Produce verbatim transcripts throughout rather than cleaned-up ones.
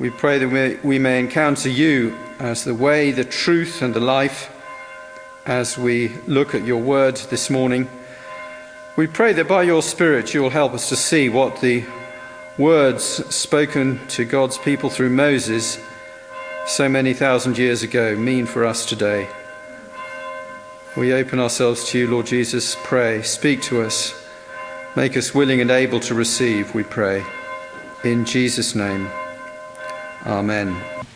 We pray that we, we may encounter you as the way, the truth, and the life as we look at your word this morning. We pray that by your Spirit you will help us to see what the words spoken to God's people through Moses so many thousand years ago mean for us today. We open ourselves to you, Lord Jesus. Pray, speak to us. Make us willing and able to receive, we pray. In Jesus' name, amen.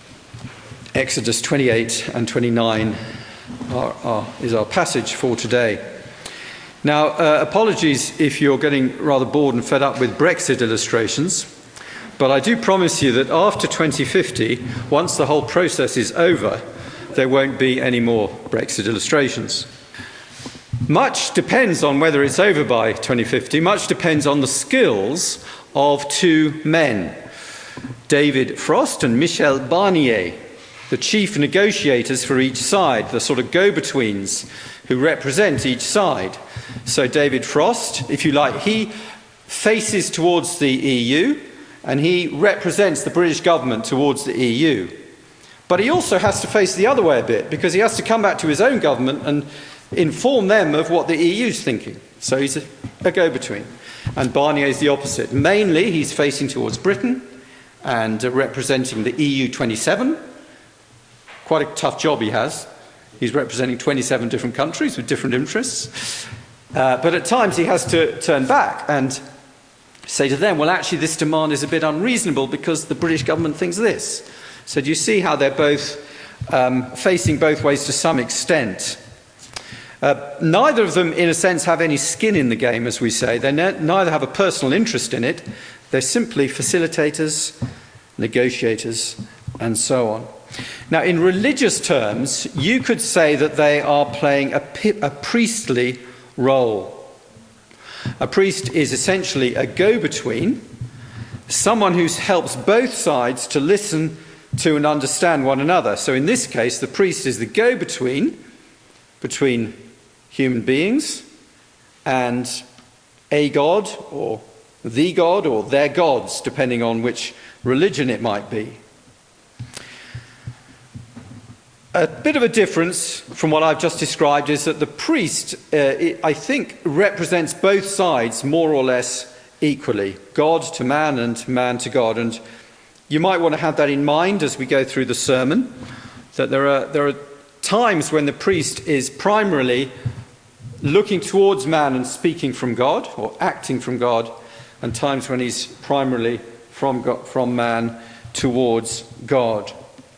Exodus twenty-eight and twenty-nine are, are, is our passage for today. Now, uh, apologies if you're getting rather bored and fed up with Brexit illustrations, but I do promise you that after twenty fifty, once the whole process is over, there won't be any more Brexit illustrations. Much depends on whether it's over by twenty fifty. Much depends on the skills of two men, David Frost and Michel Barnier, the chief negotiators for each side, the sort of go-betweens who represent each side. So David Frost, if you like, he faces towards the E U and he represents the British government towards the E U. But he also has to face the other way a bit, because he has to come back to his own government and inform them of what the E U's thinking. So he's a, a go-between. And Barnier is the opposite. Mainly he's facing towards Britain and uh, representing the E U twenty-seven. Quite a tough job he has. He's representing twenty-seven different countries with different interests. Uh, but at times he has to turn back and say to them, well, actually this demand is a bit unreasonable because the British government thinks this. So do you see how they're both um, facing both ways to some extent? Uh, neither of them, in a sense, have any skin in the game, as we say. They ne- neither have a personal interest in it. They're simply facilitators, negotiators, and so on. Now, in religious terms, you could say that they are playing a, pi- a priestly role. A priest is essentially a go-between, someone who helps both sides to listen to and understand one another. So in this case, the priest is the go-between between human beings and a god, or the god, or their gods, depending on which religion it might be. A bit of a difference from what I've just described is that the priest, uh, it, I think, represents both sides more or less equally, God to man and man to God. And you might want to have that in mind as we go through the sermon, that there are, there are times when the priest is primarily looking towards man and speaking from God, or acting from God, and times when he's primarily from God, from man towards God.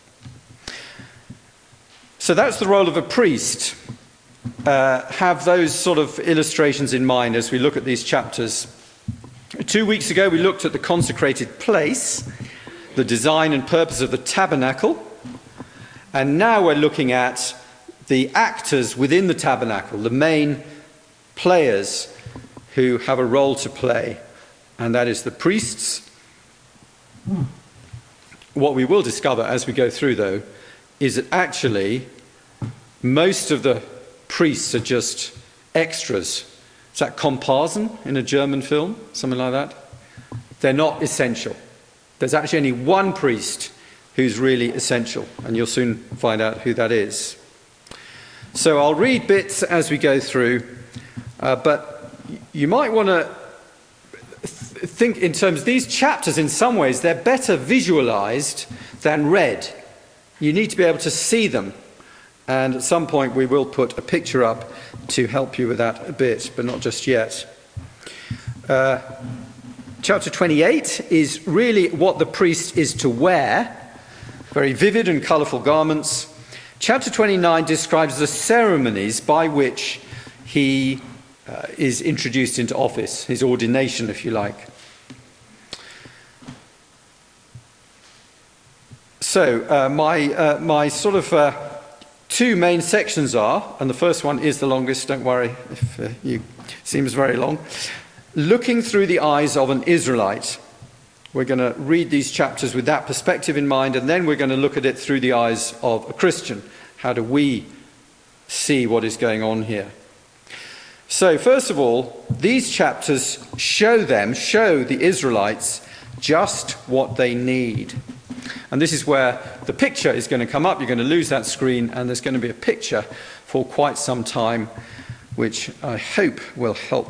So that's the role of a priest. Uh, have those sort of illustrations in mind as we look at these chapters. Two weeks ago we looked at the consecrated place, the design and purpose of the tabernacle, and now we're looking at the actors within the tabernacle, the main players who have a role to play, and that is the priests. What we will discover as we go through, though, is that actually most of the priests are just extras. Is that Komparsen in a German film? Something like that? They're not essential. There's actually only one priest who's really essential, and you'll soon find out who that is. So I'll read bits as we go through, uh, but you might want to th- think in terms of these chapters. In some ways, they're better visualized than read. You need to be able to see them, and at some point we will put a picture up to help you with that a bit, but not just yet. Uh, chapter twenty-eight is really what the priest is to wear, very vivid and colourful garments. Chapter twenty-nine describes the ceremonies by which he uh, is introduced into office, his ordination, if you like. So uh, my uh, my sort of uh, two main sections are, and the first one is the longest, don't worry if uh, you seems very long, looking through the eyes of an Israelite. We're going to read these chapters with that perspective in mind, and then we're going to look at it through the eyes of a Christian. How do we see what is going on here? So first of all, these chapters show them, show the Israelites just what they need. And this is where the picture is going to come up. You're going to lose that screen, and there's going to be a picture for quite some time, which I hope will help.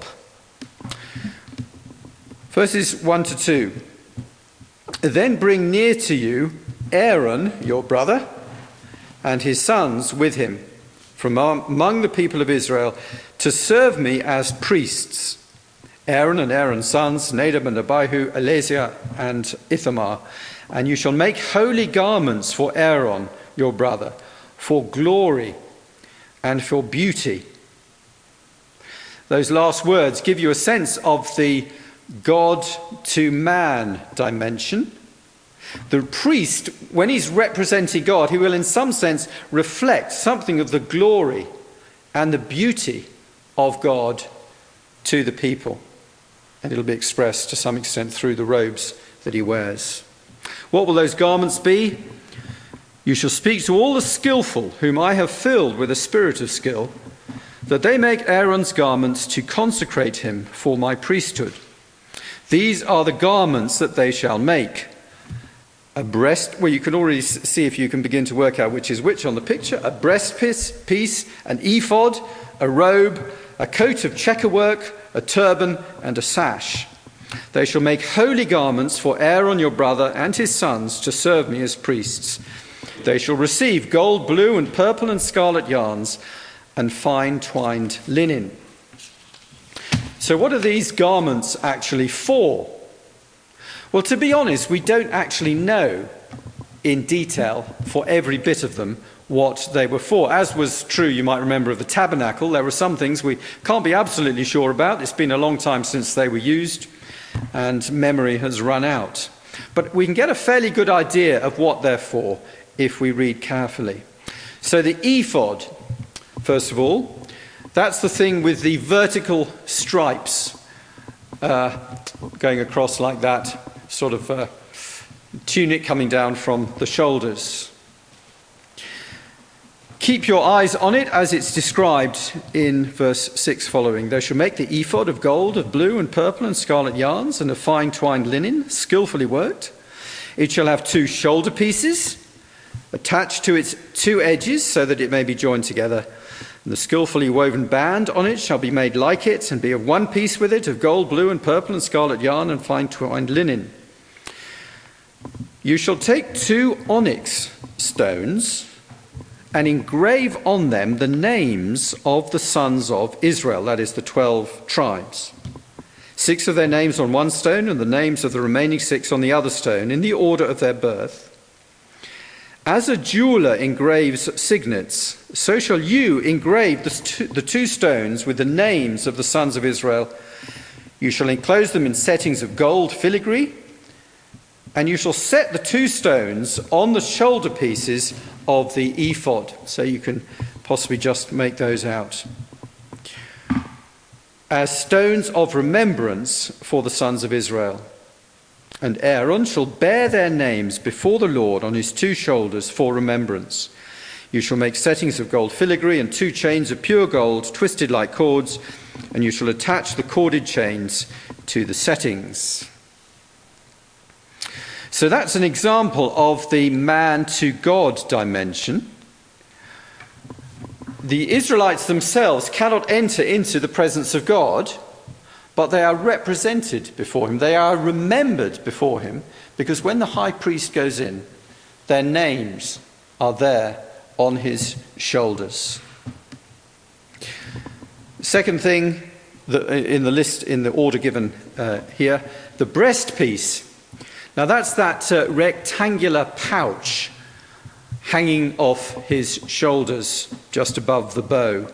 Verses one to two. Then bring near to you Aaron, your brother, and his sons with him, from among the people of Israel, to serve me as priests. Aaron and Aaron's sons, Nadab and Abihu, Eleazar and Ithamar. And you shall make holy garments for Aaron, your brother, for glory and for beauty. Those last words give you a sense of the God to man dimension. The priest, when he's representing God, he will in some sense reflect something of the glory and the beauty of God to the people. And it'll be expressed to some extent through the robes that he wears. What will those garments be? You shall speak to all the skillful whom I have filled with a spirit of skill, that they make Aaron's garments to consecrate him for my priesthood. These are the garments that they shall make. A breast, well, you can already see if you can begin to work out which is which on the picture. A breastpiece, piece, an ephod, a robe, a coat of checkerwork, a turban, and a sash. They shall make holy garments for Aaron your brother and his sons to serve me as priests. They shall receive gold, blue, and purple and scarlet yarns, and fine twined linen. So what are these garments actually for? Well, to be honest, we don't actually know in detail for every bit of them what they were for. As was true, you might remember, of the tabernacle, there were some things we can't be absolutely sure about. It's been a long time since they were used, and memory has run out. But we can get a fairly good idea of what they're for if we read carefully. So the ephod, first of all, that's the thing with the vertical stripes uh, going across like that, sort of uh, tunic coming down from the shoulders. Keep your eyes on it as it's described in verse six following. They shall make the ephod of gold, of blue and purple and scarlet yarns, and of fine twined linen, skillfully worked. It shall have two shoulder pieces attached to its two edges so that it may be joined together. And the skillfully woven band on it shall be made like it, and be of one piece with it, of gold, blue and purple and scarlet yarn and fine twined linen. You shall take two onyx stones and engrave on them the names of the sons of Israel, that is, the twelve tribes. Six of their names on one stone, and the names of the remaining six on the other stone, in the order of their birth. As a jeweler engraves signets, so shall you engrave the two, the two stones with the names of the sons of Israel. You shall enclose them in settings of gold filigree, and you shall set the two stones on the shoulder pieces of the ephod. So you can possibly just make those out. As stones of remembrance for the sons of Israel. And Aaron shall bear their names before the Lord on his two shoulders for remembrance. You shall make settings of gold filigree and two chains of pure gold twisted like cords, and you shall attach the corded chains to the settings. So that's an example of the man to God dimension. The Israelites themselves cannot enter into the presence of God, but they are represented before him. They are remembered before him, because when the high priest goes in, their names are there on his shoulders. Second thing that in the list, in the order given uh, here, the breastpiece. Now that's that uh, rectangular pouch hanging off his shoulders just above the bow.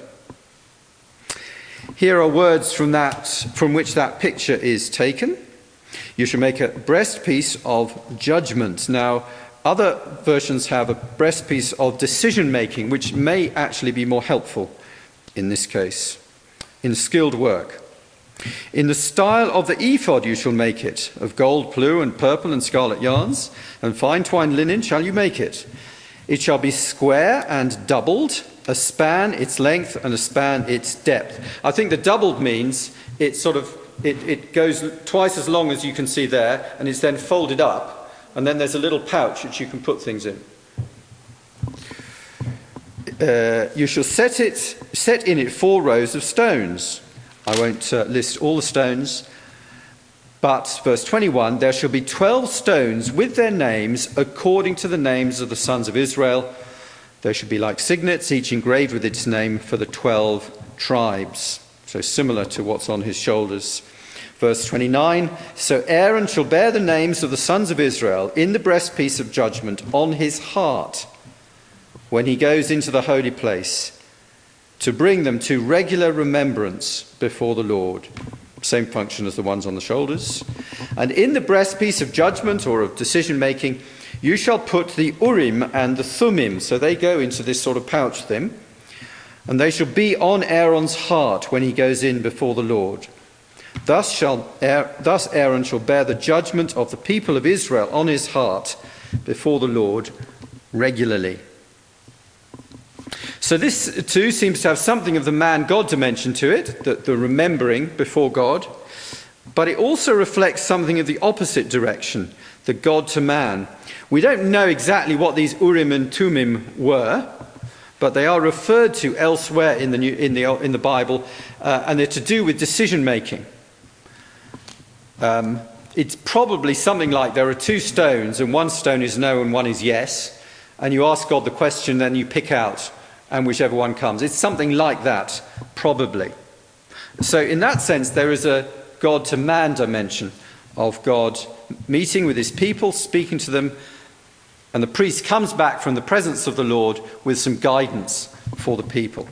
Here are words from that, from which that picture is taken. You shall make a breastpiece of judgment. Now, other versions have a breastpiece of decision-making, which may actually be more helpful in this case, in skilled work. In the style of the ephod you shall make it, of gold, blue, and purple and scarlet yarns, and fine twined linen shall you make it. It shall be square and doubled, a span its length and a span its depth. I think the doubled means it sort of it, it goes twice as long as you can see there, and it's then folded up and then there's a little pouch which you can put things in. Uh, you shall set it, set in it four rows of stones. I won't uh, list all the stones, but verse twenty-one, there shall be twelve stones with their names according to the names of the sons of Israel. They should be like signets, each engraved with its name for the twelve tribes. So similar to what's on his shoulders. Verse twenty-nine, so Aaron shall bear the names of the sons of Israel in the breastpiece of judgment on his heart when he goes into the holy place, to bring them to regular remembrance before the Lord. Same function as the ones on the shoulders. And in the breastpiece of judgment or of decision making, you shall put the Urim and the Thummim. So they go into this sort of pouch thing. And they shall be on Aaron's heart when he goes in before the Lord. Thus shall thus Aaron shall bear the judgment of the people of Israel on his heart before the Lord regularly. So this too seems to have something of the man-God dimension to it, the, the remembering before God. But it also reflects something of the opposite direction, the God to man. We don't know exactly what these Urim and Thummim were, but they are referred to elsewhere in the New, in the in the Bible, uh, and they're to do with decision making. Um, it's probably something like there are two stones, and one stone is no and one is yes, and you ask God the question, then you pick out, and whichever one comes. It's something like that, probably. So in that sense, there is a God to man dimension of God meeting with his people, speaking to them, and the priest comes back from the presence of the Lord with some guidance for the people.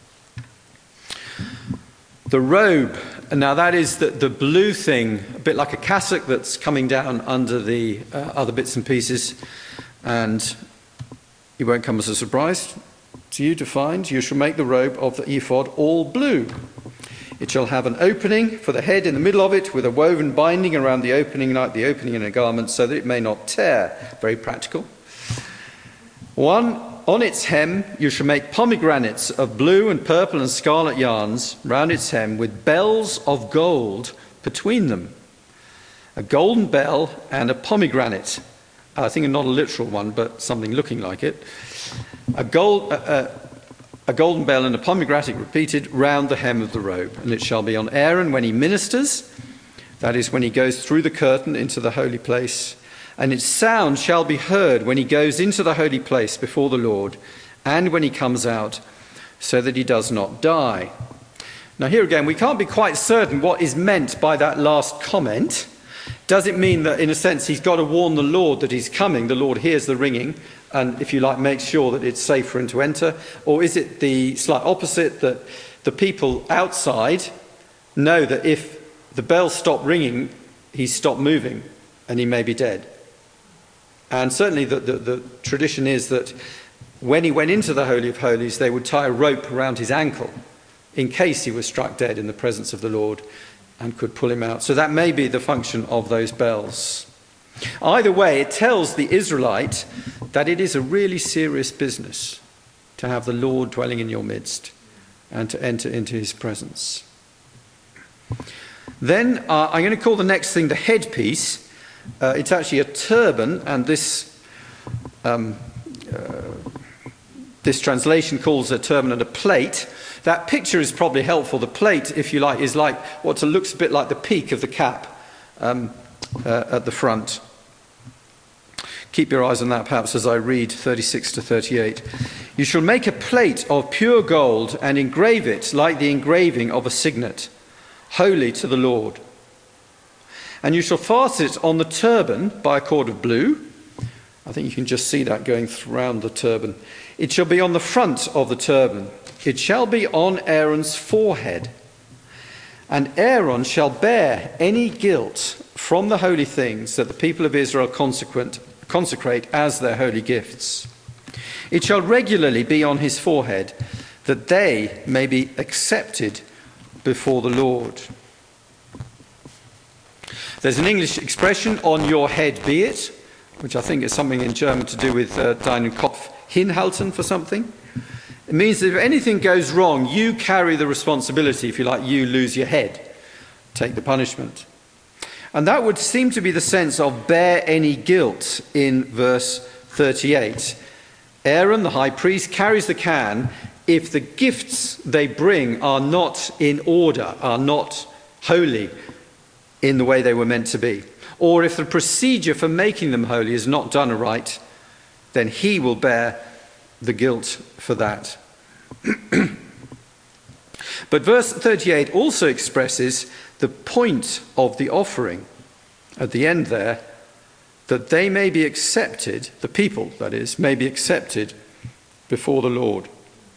The robe, now that is the, the blue thing, a bit like a cassock that's coming down under the uh, other bits and pieces, and it won't come as a surprise to you to find, you shall make the robe of the ephod all blue. It shall have an opening for the head in the middle of it, with a woven binding around the opening like the opening in a garment, so that it may not tear. Very practical. One, on its hem you shall make pomegranates of blue and purple and scarlet yarns round its hem, with bells of gold between them. A golden bell and a pomegranate. I think not a literal one, but something looking like it. A gold... Uh, uh, A golden bell and a pomegranate repeated round the hem of the robe. And it shall be on Aaron when he ministers, that is, when he goes through the curtain into the holy place. And its sound shall be heard when he goes into the holy place before the Lord, and when he comes out, so that he does not die. Now here again, we can't be quite certain what is meant by that last comment. Does it mean that, in a sense, he's got to warn the Lord that he's coming? The Lord hears the ringing and, if you like, makes sure that it's safe for him to enter? Or is it the slight opposite, that the people outside know that if the bells stop ringing, he's stopped moving and he may be dead? And certainly the, the, the tradition is that when he went into the Holy of Holies, they would tie a rope around his ankle in case he was struck dead in the presence of the Lord, and could pull him out. So that may be the function of those bells. Either way, it tells the Israelite that it is a really serious business to have the Lord dwelling in your midst and to enter into his presence. Then uh, I'm going to call the next thing the headpiece. Uh, it's actually a turban, and this um, uh, this translation calls a turban and a plate. That picture is probably helpful. The plate, if you like, is like what looks a bit like the peak of the cap um, uh, at the front. Keep your eyes on that perhaps as I read thirty-six to thirty-eight. You shall make a plate of pure gold and engrave it like the engraving of a signet, holy to the Lord. And you shall fasten it on the turban by a cord of blue. I think you can just see that going around the turban. It shall be on the front of the turban. It shall be on Aaron's forehead. And Aaron shall bear any guilt from the holy things that the people of Israel consecrate, consecrate as their holy gifts. It shall regularly be on his forehead, that they may be accepted before the Lord. There's an English expression, on your head be it, which I think is something in German to do with uh, deinen Kopf hinhalten for something. It means that if anything goes wrong, you carry the responsibility. If you like, you lose your head, take the punishment. And that would seem to be the sense of bear any guilt in verse thirty-eight. Aaron, the high priest, carries the can if the gifts they bring are not in order, are not holy in the way they were meant to be. Or if the procedure for making them holy is not done aright, then he will bear the guilt for that. But verse thirty-eight also expresses the point of the offering at the end there, that they may be accepted, the people, that is, may be accepted before the Lord.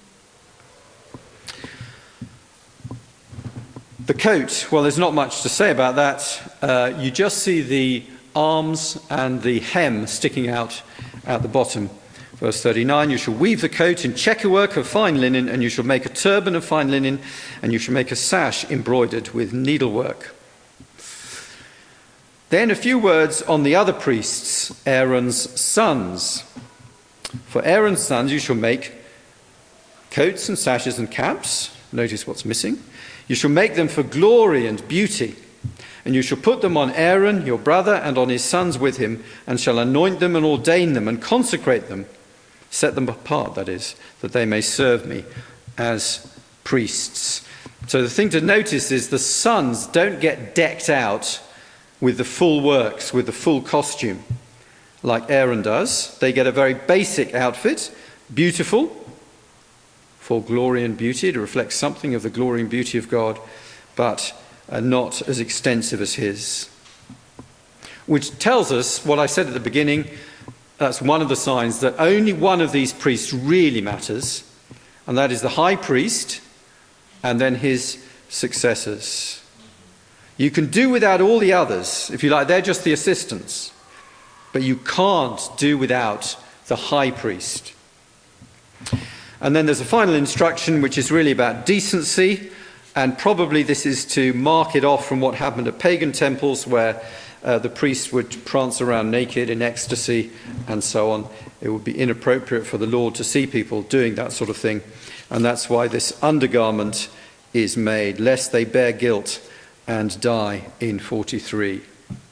The coat, well, there's not much to say about that. Uh, you just see the arms and the hem sticking out at the bottom. Verse thirty-nine, you shall weave the coat in checkerwork of fine linen, and you shall make a turban of fine linen, and you shall make a sash embroidered with needlework. Then a few words on the other priests, Aaron's sons. For Aaron's sons you shall make coats and sashes and caps. Notice what's missing. You shall make them for glory and beauty. And you shall put them on Aaron, your brother, and on his sons with him, and shall anoint them and ordain them and consecrate them. Set them apart, that is, that they may serve me as priests. So the thing to notice is the sons don't get decked out with the full works, with the full costume, like Aaron does. They get a very basic outfit, beautiful, for glory and beauty, to reflect something of the glory and beauty of God, but uh, not as extensive as his. Which tells us what I said at the beginning. That's one of the signs that only one of these priests really matters, and that is the high priest and then his successors. You can do without all the others, if you like, they're just the assistants, but you can't do without the high priest. And then there's a final instruction which is really about decency, and probably this is to mark it off from what happened at pagan temples where Uh, the priest would prance around naked in ecstasy and so on. It would be inappropriate for the Lord to see people doing that sort of thing. And that's why this undergarment is made, lest they bear guilt and die in forty-three.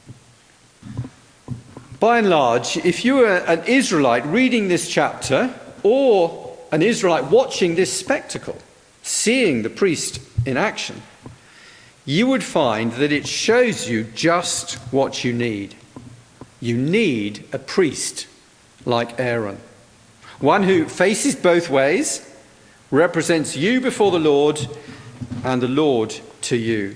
By and large, if you were an Israelite reading this chapter, or an Israelite watching this spectacle, seeing the priest in action, you would find that it shows you just what you need. You need a priest like Aaron. One who faces both ways, represents you before the Lord, and the Lord to you.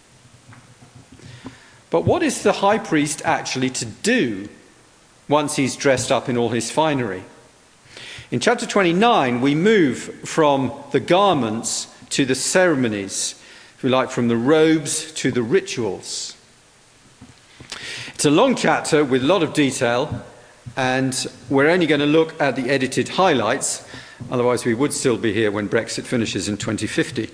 But what is the high priest actually to do once he's dressed up in all his finery? In chapter twenty-nine, we move from the garments to the ceremonies, if you like, from the robes to the rituals. It's a long chapter with a lot of detail, and we're only going to look at the edited highlights, otherwise we would still be here when Brexit finishes in twenty fifty.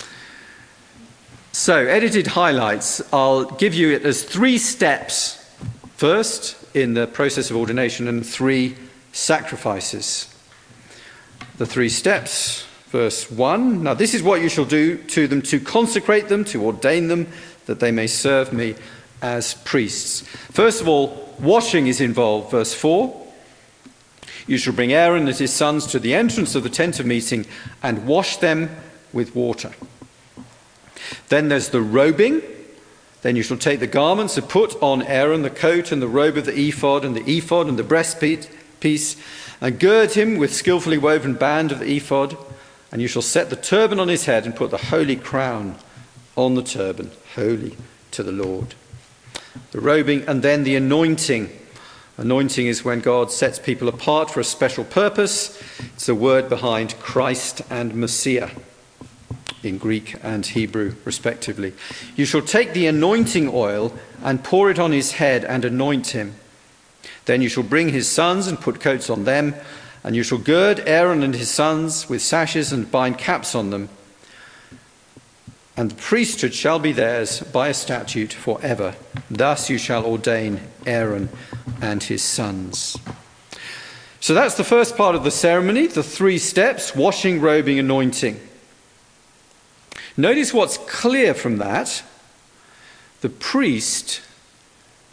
So, edited highlights, I'll give you it as three steps. First, in the process of ordination, and three sacrifices. The three steps. Verse one, now this is what you shall do to them, to consecrate them, to ordain them, that they may serve me as priests. First of all, washing is involved. Verse four, you shall bring Aaron and his sons to the entrance of the tent of meeting and wash them with water. Then there's the robing. Then you shall take the garments and put on Aaron the coat and the robe of the ephod and the ephod and the breastpiece, and gird him with skillfully woven band of the ephod. And you shall set the turban on his head and put the holy crown on the turban, holy to the Lord. The robing, and then the anointing. Anointing is when God sets people apart for a special purpose. It's the word behind Christ and Messiah in Greek and Hebrew, respectively. You shall take the anointing oil and pour it on his head and anoint him. Then you shall bring his sons and put coats on them. And you shall gird Aaron and his sons with sashes and bind caps on them. And the priesthood shall be theirs by a statute forever. Thus you shall ordain Aaron and his sons. So that's the first part of the ceremony, the three steps, washing, robing, anointing. Notice what's clear from that. The priest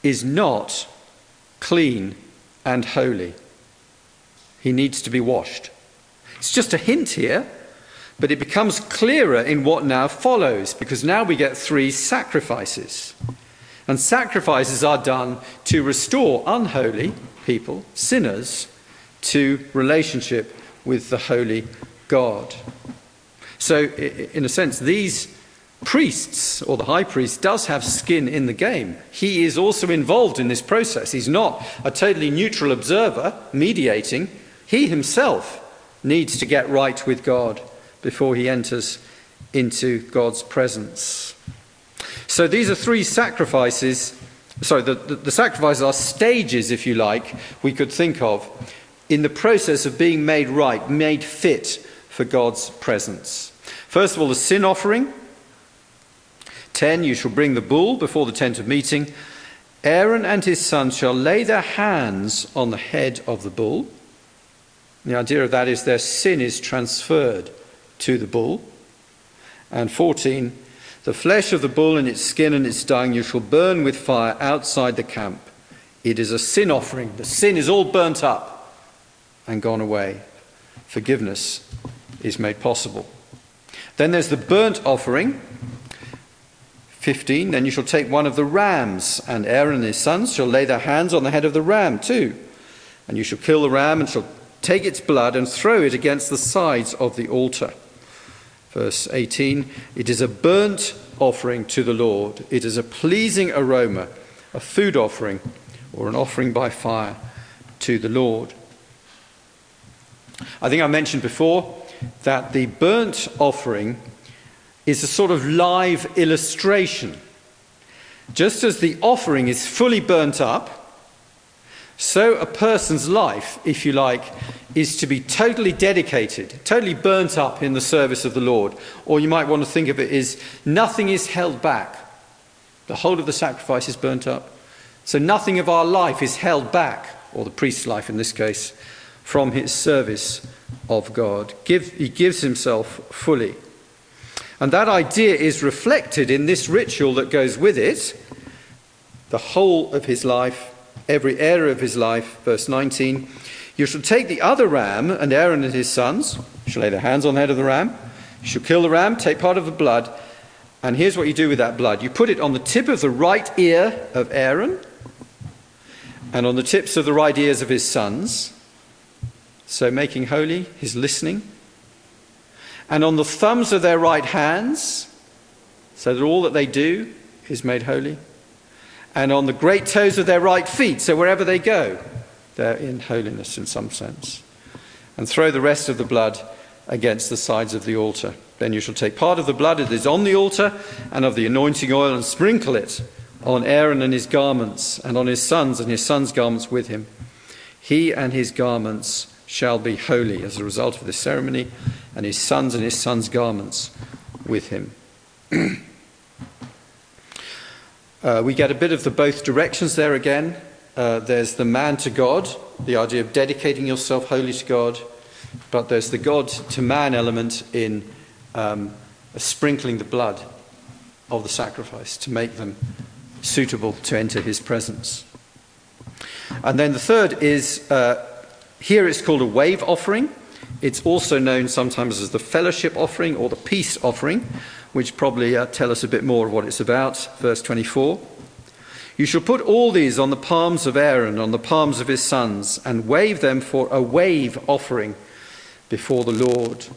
is not clean and holy. He needs to be washed. It's just a hint here, but it becomes clearer in what now follows, because now we get three sacrifices. And sacrifices are done to restore unholy people, sinners, to relationship with the holy God. So, in a sense, these priests, or the high priest, does have skin in the game. He is also involved in this process. He's not a totally neutral observer mediating. He himself needs to get right with God before he enters into God's presence. So these are three sacrifices. Sorry, the, the, the sacrifices are stages, if you like, we could think of in the process of being made right, made fit for God's presence. First of all, the sin offering. ten, you shall bring the bull before the tent of meeting. Aaron and his sons shall lay their hands on the head of the bull. The idea of that is their sin is transferred to the bull. And fourteen, the flesh of the bull and its skin and its dung you shall burn with fire outside the camp. It is a sin offering. The sin is all burnt up and gone away. Forgiveness is made possible. Then there's the burnt offering. fifteen, then you shall take one of the rams, and Aaron and his sons shall lay their hands on the head of the ram too. And you shall kill the ram and shall take its blood and throw it against the sides of the altar. Verse eighteen, it is a burnt offering to the Lord. It is a pleasing aroma, a food offering or an offering by fire to the Lord. I think I mentioned before that the burnt offering is a sort of live illustration. Just as the offering is fully burnt up, so a person's life, if you like, is to be totally dedicated, totally burnt up in the service of the Lord. Or you might want to think of it as nothing is held back. The whole of the sacrifice is burnt up. So nothing of our life is held back, or the priest's life in this case, from his service of God. Give, he gives himself fully. And that idea is reflected in this ritual that goes with it. The whole of his life, every area of his life. Verse nineteen, you shall take the other ram, and Aaron and his sons shall lay their hands on the head of the ram. You shall kill the ram, take part of the blood. And here's what you do with that blood. You put it on the tip of the right ear of Aaron and on the tips of the right ears of his sons. So making holy his listening. And on the thumbs of their right hands, so that all that they do is made holy. And on the great toes of their right feet, so wherever they go, they're in holiness in some sense. And throw the rest of the blood against the sides of the altar. Then you shall take part of the blood that is on the altar and of the anointing oil and sprinkle it on Aaron and his garments and on his sons and his sons' garments with him. He and his garments shall be holy as a result of this ceremony, and his sons and his sons' garments with him. uh, we get a bit of the both directions there again. Uh, there's the man to God, the idea of dedicating yourself wholly to God, but there's the God to man element in um, sprinkling the blood of the sacrifice to make them suitable to enter his presence. And then the third is, uh, here it's called a wave offering. It's also known sometimes as the fellowship offering or the peace offering, which probably uh, tell us a bit more of what it's about. Verse twenty-four. You shall put all these on the palms of Aaron, on the palms of his sons, and wave them for a wave offering before the Lord.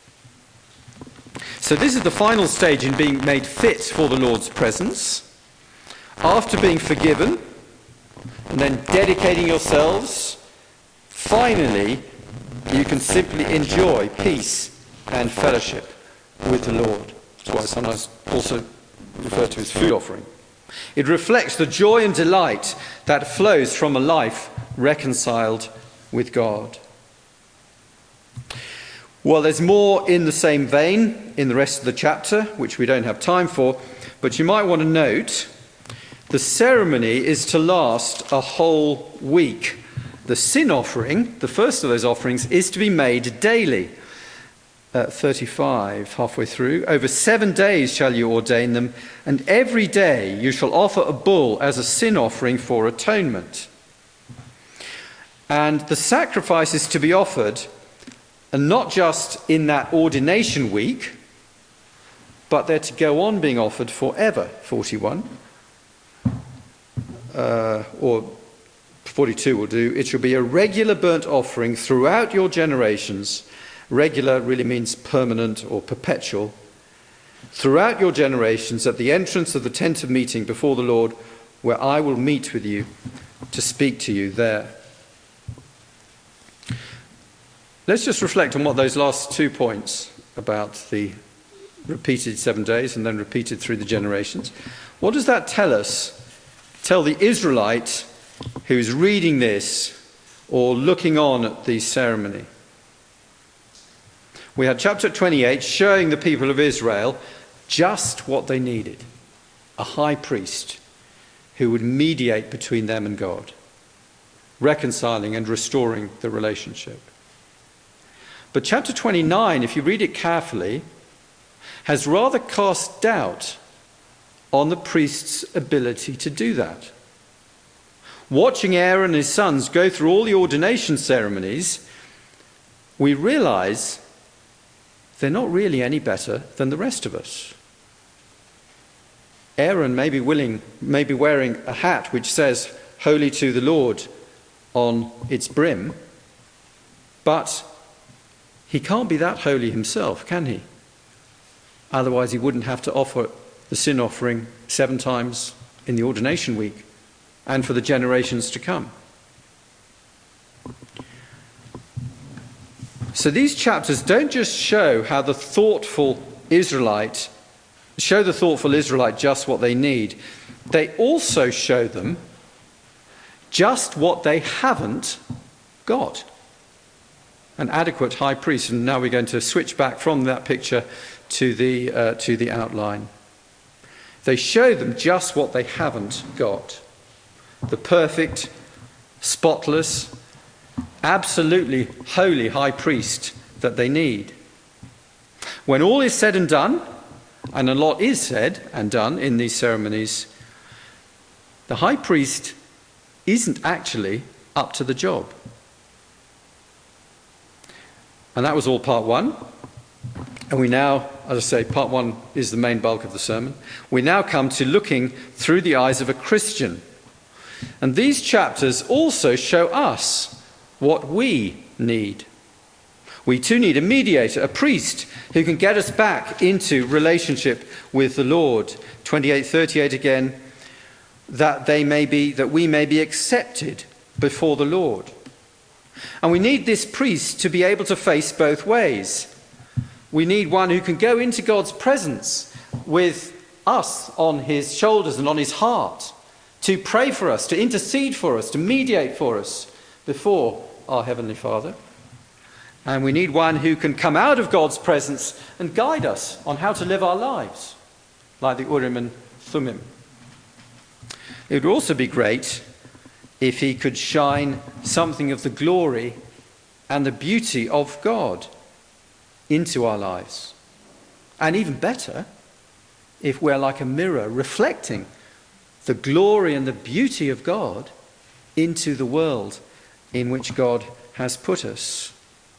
So this is the final stage in being made fit for the Lord's presence. After being forgiven, and then dedicating yourselves, finally, you can simply enjoy peace and fellowship with the Lord. That's why it's sometimes also referred to as food offering. It reflects the joy and delight that flows from a life reconciled with God. Well, there's more in the same vein in the rest of the chapter, which we don't have time for, but you might want to note the ceremony is to last a whole week. The sin offering, the first of those offerings, is to be made daily. uh, thirty-five, halfway through. Over seven days shall you ordain them, and every day you shall offer a bull as a sin offering for atonement. And the sacrifices to be offered are not just in that ordination week, but they're to go on being offered forever, forty-one. Uh, or forty-two will do. It shall be a regular burnt offering throughout your generations. Regular really means permanent or perpetual. Throughout your generations, at the entrance of the tent of meeting before the Lord, where I will meet with you to speak to you there. Let's just reflect on what those last two points about the repeated seven days and then repeated through the generations. What does that tell us? Tell the Israelite who's reading this or looking on at the ceremony. We had chapter twenty-eight showing the people of Israel just what they needed. A high priest who would mediate between them and God, reconciling and restoring the relationship. But chapter twenty-nine, if you read it carefully, has rather cast doubt on the priest's ability to do that. Watching Aaron and his sons go through all the ordination ceremonies, we realize they're not really any better than the rest of us. Aaron may be willing, may be wearing a hat which says "Holy to the Lord" on its brim, but he can't be that holy himself, can he? Otherwise he wouldn't have to offer the sin offering seven times in the ordination week and for the generations to come. So these chapters don't just show how the thoughtful Israelite, show the thoughtful Israelite just what they need. They also show them just what they haven't got. An adequate high priest. And now we're going to switch back from that picture to the, uh, to the outline. They show them just what they haven't got. The perfect, spotless, absolutely holy high priest that they need. When all is said and done, and a lot is said and done in these ceremonies, the high priest isn't actually up to the job. And that was all part one. And we now, as I say, part one is the main bulk of the sermon. We now come to looking through the eyes of a Christian. And these chapters also show us what we need. We too need a mediator, a priest, who can get us back into relationship with the Lord. twenty-eight thirty-eight again, that they may be, that we may be accepted before the Lord. And we need this priest to be able to face both ways. We need one who can go into God's presence with us on his shoulders and on his heart, to pray for us, to intercede for us, to mediate for us before our Heavenly Father. And we need one who can come out of God's presence and guide us on how to live our lives, like the Urim and Thummim. It would also be great if he could shine something of the glory and the beauty of God into our lives. And even better, if we're like a mirror reflecting the glory and the beauty of God into the world in which God has put us.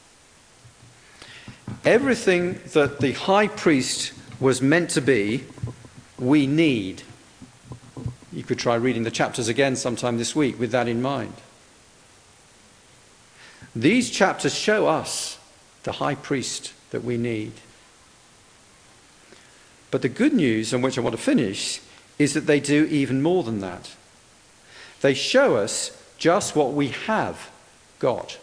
Everything that the high priest was meant to be, we need. You could try reading the chapters again sometime this week with that in mind. These chapters show us the high priest that we need. But the good news on which I want to finish is that they do even more than that. They show us just what we have got.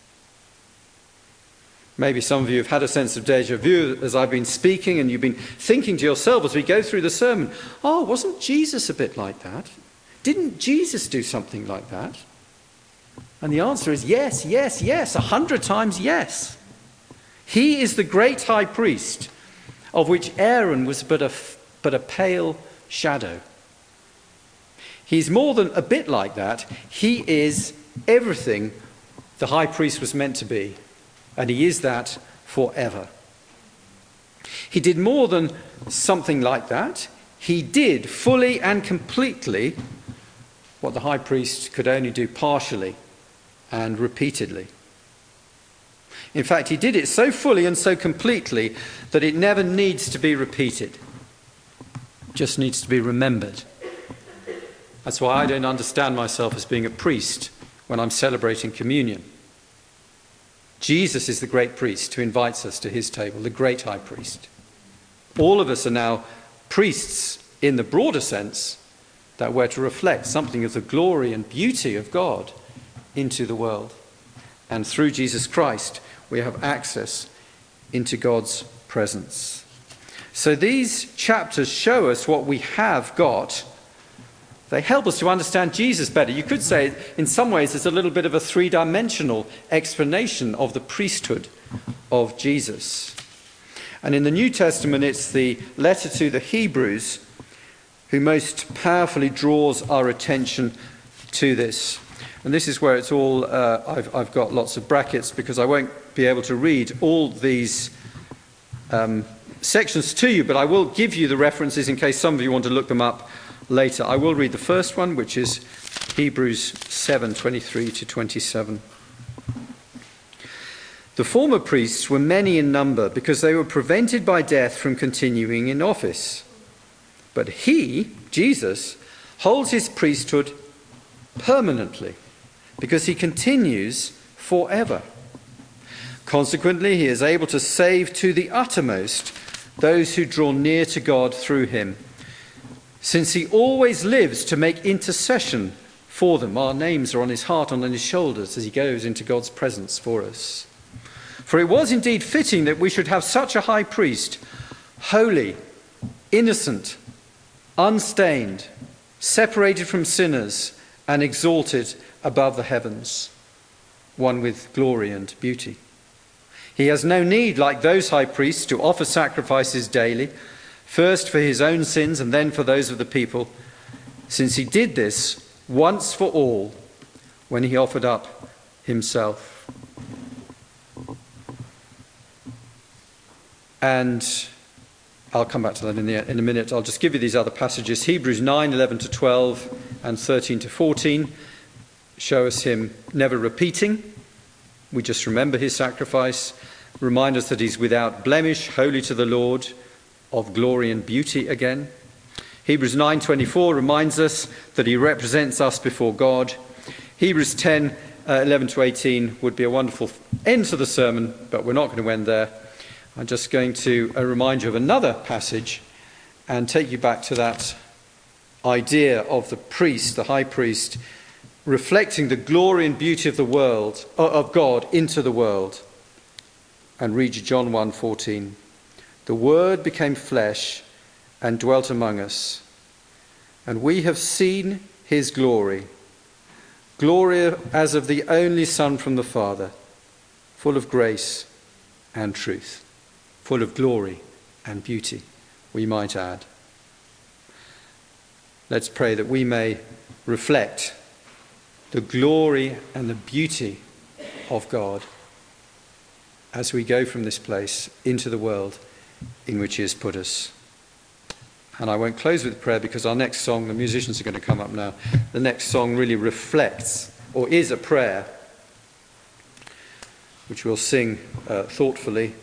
Maybe some of you have had a sense of déjà vu as I've been speaking, and you've been thinking to yourself as we go through the sermon, oh, wasn't Jesus a bit like that? Didn't Jesus do something like that? And the answer is yes, yes, yes, a hundred times yes. He is the great high priest, of which Aaron was but a, but a pale shadow. He's more than a bit like that. He is everything the high priest was meant to be. And he is that forever. He did more than something like that. He did fully and completely what the high priest could only do partially and repeatedly. In fact, he did it so fully and so completely that it never needs to be repeated. It just needs to be remembered. That's why I don't understand myself as being a priest when I'm celebrating communion. Jesus is the great priest who invites us to his table, the great high priest. All of us are now priests in the broader sense that we're to reflect something of the glory and beauty of God into the world. And through Jesus Christ, we have access into God's presence. So these chapters show us what we have got. They help us to understand Jesus better. You could say, in some ways, it's a little bit of a three-dimensional explanation of the priesthood of Jesus. And in the New Testament, it's the letter to the Hebrews who most powerfully draws our attention to this. And this is where it's all, uh, I've, I've got lots of brackets because I won't be able to read all these um, sections to you, but I will give you the references in case some of you want to look them up later. I will read the first one, which is Hebrews seven, twenty-three to twenty-seven. The former priests were many in number because they were prevented by death from continuing in office. But he, Jesus, holds his priesthood permanently because he continues forever. Consequently, he is able to save to the uttermost those who draw near to God through him, since he always lives to make intercession for them. Our names are on his heart and on his shoulders as he goes into God's presence for us. For it was indeed fitting that we should have such a high priest, holy, innocent, unstained, separated from sinners, and exalted above the heavens, one with glory and beauty. He has no need, like those high priests, to offer sacrifices daily, first for his own sins and then for those of the people, since he did this once for all when he offered up himself. And I'll come back to that in, the, in a minute. I'll just give you these other passages. Hebrews nine, eleven to twelve and thirteen to fourteen show us him never repeating. We just remember his sacrifice, remind us that he's without blemish, holy to the Lord, of glory and beauty again. Hebrews nine twenty-four reminds us that he represents us before God. Hebrews ten, uh, eleven to eighteen would be a wonderful end to the sermon, but we're not going to end there. I'm just going to uh, remind you of another passage and take you back to that idea of the priest, the high priest, reflecting the glory and beauty of the world, of God into the world. And read John one fourteen. The Word became flesh and dwelt among us, and we have seen his glory, glory as of the only Son from the Father, full of grace and truth. Full of glory and beauty, we might add. Let's pray that we may reflect the glory and the beauty of God as we go from this place into the world in which he has put us. And I won't close with prayer because our next song, the musicians are going to come up now, the next song really reflects or is a prayer which we'll sing uh, thoughtfully.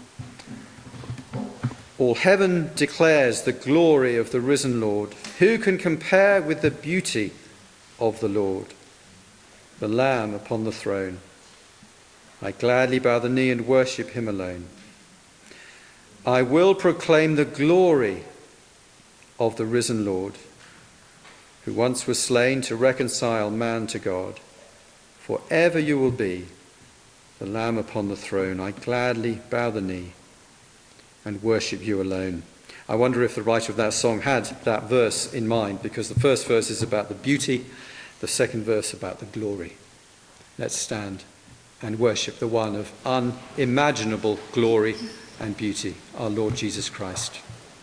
All heaven declares the glory of the risen Lord. Who can compare with the beauty of the Lord, the Lamb upon the throne? I gladly bow the knee and worship him alone. I will proclaim the glory of the risen Lord, who once was slain to reconcile man to God. Forever you will be the Lamb upon the throne. I gladly bow the knee and worship you alone. I wonder if the writer of that song had that verse in mind, because the first verse is about the beauty, the second verse about the glory. Let's stand and worship the one of unimaginable glory and beauty, our Lord Jesus Christ.